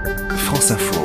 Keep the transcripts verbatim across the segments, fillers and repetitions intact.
France Info.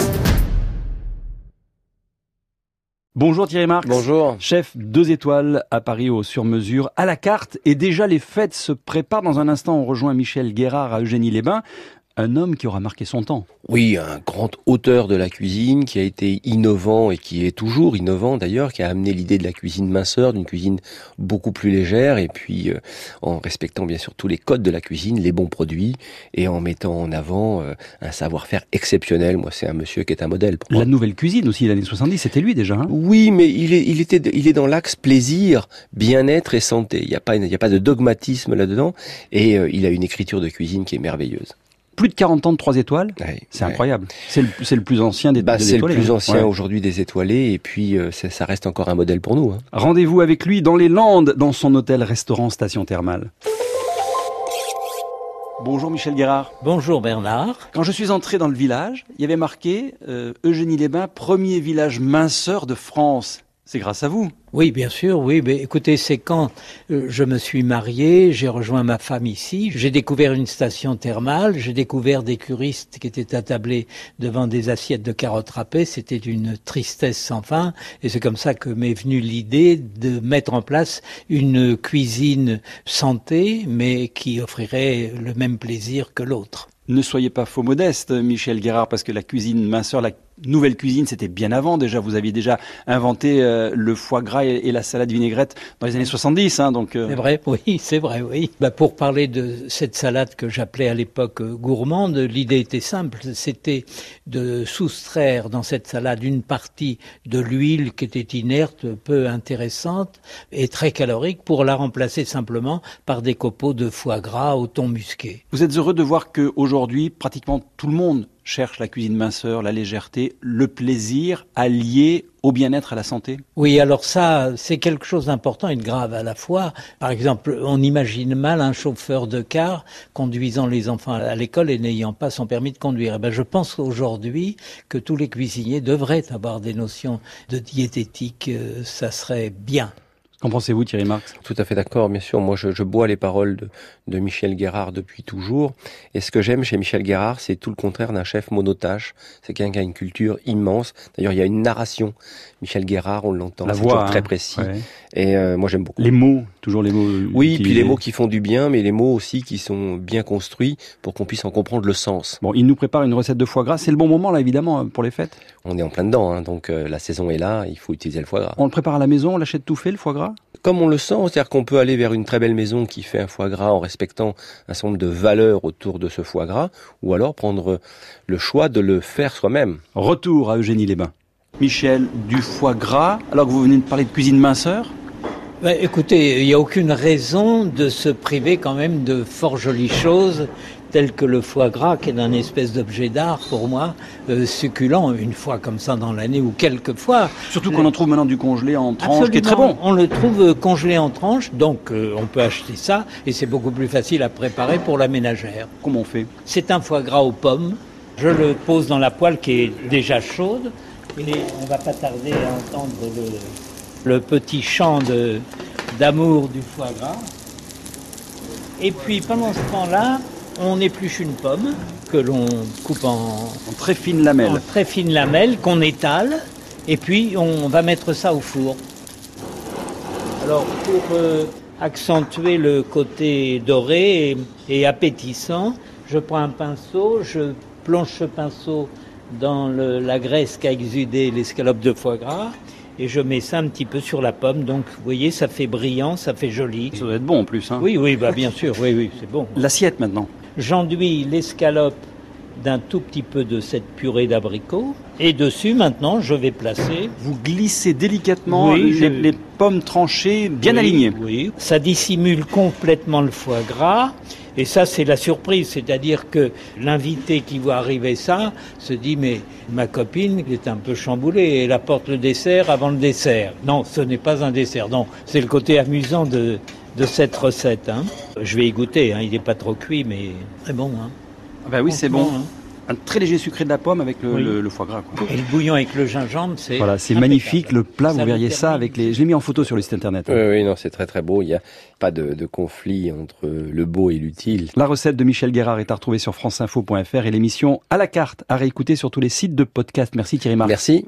Bonjour Thierry Marx. Bonjour. Chef deux étoiles à Paris au sur-mesure, à la carte. Et déjà les fêtes se préparent. Dans un instant, on rejoint Michel Guérard à Eugénie-les-Bains. Un homme qui aura marqué son temps. Oui, un grand auteur de la cuisine qui a été innovant et qui est toujours innovant d'ailleurs, qui a amené l'idée de la cuisine minceur, d'une cuisine beaucoup plus légère et puis euh, en respectant bien sûr tous les codes de la cuisine, les bons produits et en mettant en avant euh, un savoir-faire exceptionnel. Moi, c'est un monsieur qui est un modèle pour moi. La nouvelle cuisine aussi, l'année soixante-dix, c'était lui déjà. Hein oui, mais il est, il était, il est dans l'axe plaisir, bien-être et santé. Il n'y a pas, il n'y a pas de dogmatisme là-dedans et euh, il a une écriture de cuisine qui est merveilleuse. Plus de quarante ans de trois étoiles, ouais, c'est ouais. incroyable. C'est le, c'est le plus ancien des, bah, des c'est étoilés. C'est le plus ancien ouais. aujourd'hui des étoilés et puis euh, ça reste encore un modèle pour nous. Hein. Rendez-vous avec lui dans les Landes, dans son hôtel-restaurant Station Thermale. Bonjour Michel Guérard. Bonjour Bernard. Quand je suis entré dans le village, il y avait marqué euh, Eugénie-les-Bains, premier village minceur de France. C'est grâce à vous. Oui, bien sûr, oui. Mais écoutez, c'est quand euh, je me suis marié, j'ai rejoint ma femme ici, j'ai découvert une station thermale, j'ai découvert des curistes qui étaient attablés devant des assiettes de carottes râpées. C'était une tristesse sans fin. Et c'est comme ça que m'est venue l'idée de mettre en place une cuisine santé, mais qui offrirait le même plaisir que l'autre. Ne soyez pas faux modeste, Michel Guérard, parce que la cuisine minceur, la nouvelle cuisine, c'était bien avant déjà. Vous aviez déjà inventé euh, le foie gras et, et la salade vinaigrette dans les années soixante-dix. Hein, donc, euh... C'est vrai, oui, c'est vrai, oui. Bah, pour parler de cette salade que j'appelais à l'époque euh, gourmande, l'idée était simple. C'était de soustraire dans cette salade une partie de l'huile qui était inerte, peu intéressante et très calorique pour la remplacer simplement par des copeaux de foie gras au thon musqué. Vous êtes heureux de voir qu'aujourd'hui, pratiquement tout le monde cherche la cuisine minceur, la légèreté, le plaisir allié au bien-être, à la santé? Oui, alors ça, c'est quelque chose d'important et de grave à la fois. Par exemple, on imagine mal un chauffeur de car conduisant les enfants à l'école et n'ayant pas son permis de conduire. Eh ben, je pense aujourd'hui que tous les cuisiniers devraient avoir des notions de diététique. Euh, ça serait bien. Qu'en pensez-vous, Thierry Marx? Tout à fait d'accord, bien sûr. Moi, je, je bois les paroles de, de Michel Guérard depuis toujours. Et ce que j'aime chez Michel Guérard, c'est tout le contraire d'un chef monotâche. C'est quelqu'un qui a une culture immense. D'ailleurs, il y a une narration. Michel Guérard, on l'entend, la c'est voix, toujours hein, très précis. Ouais. Et euh, moi, j'aime beaucoup. Les mots, toujours les mots. Oui, utilisés. puis les mots qui font du bien, mais les mots aussi qui sont bien construits pour qu'on puisse en comprendre le sens. Bon, il nous prépare une recette de foie gras. C'est le bon moment, là, évidemment, pour les fêtes. On est en plein dedans, hein, donc euh, la saison est là, il faut utiliser le foie gras. On le prépare à la maison, on l'achète tout fait, le foie gras? Comme on le sent, c'est-à-dire qu'on peut aller vers une très belle maison qui fait un foie gras en respectant un certain nombre de valeurs autour de ce foie gras, ou alors prendre le choix de le faire soi-même. Retour à Eugénie-les-Bains. Michel, du foie gras, alors que vous venez de parler de cuisine minceur? Ben, écoutez, il n'y a aucune raison de se priver quand même de fort jolies choses, telles que le foie gras, qui est un espèce d'objet d'art pour moi, euh, succulent une fois comme ça dans l'année ou quelques fois. Surtout qu'on en trouve maintenant du congelé en tranches, Absolument, qui est très bon. On le trouve congelé en tranches, donc euh, on peut acheter ça, et c'est beaucoup plus facile à préparer pour la ménagère. Comment on fait? C'est un foie gras aux pommes. Je le pose dans la poêle qui est déjà chaude, et on va pas tarder à entendre le, le petit chant de, d'amour du foie gras. Et puis pendant ce temps-là, on épluche une pomme que l'on coupe en, en très fines lamelles. En très fines lamelles qu'on étale, et puis on va mettre ça au four. Alors pour euh, accentuer le côté doré et, et appétissant, je prends un pinceau, je plonge ce pinceau dans le, la graisse qu'a exudé l'escalope de foie gras et je mets ça un petit peu sur la pomme. Donc, vous voyez, ça fait brillant, ça fait joli. Ça doit être bon en plus. Hein. Oui, oui, bah bien sûr, oui, oui, c'est bon. L'assiette maintenant. J'enduis l'escalope d'un tout petit peu de cette purée d'abricot. Et dessus, maintenant, je vais placer... Vous glissez délicatement oui, les, je... les pommes tranchées, bien oui, alignées. Oui, ça dissimule complètement le foie gras. Et ça, c'est la surprise. C'est-à-dire que l'invité qui voit arriver ça se dit « Mais ma copine est un peu chamboulée. Elle apporte le dessert avant le dessert. » Non, ce n'est pas un dessert. Non, c'est le côté amusant de, de cette recette. Hein. Je vais y goûter. Hein. Il n'est pas trop cuit, mais très bon. Hein. Ben oui, c'est bon. Hein. un très léger sucré de la pomme avec le, Oui. le, le foie gras. Quoi. Et le bouillon avec le gingembre, c'est Voilà, c'est impeccable. magnifique. Le plat, vous Ça verriez nous ça termine. avec les. Je l'ai mis en photo sur le site internet. Oui, oui, non, c'est très très beau. Il n'y a pas de, de conflit entre le beau et l'utile. La recette de Michel Guérard est à retrouver sur franceinfo point f r et l'émission à la carte à réécouter sur tous les sites de podcast. Merci Thierry Marx. Merci.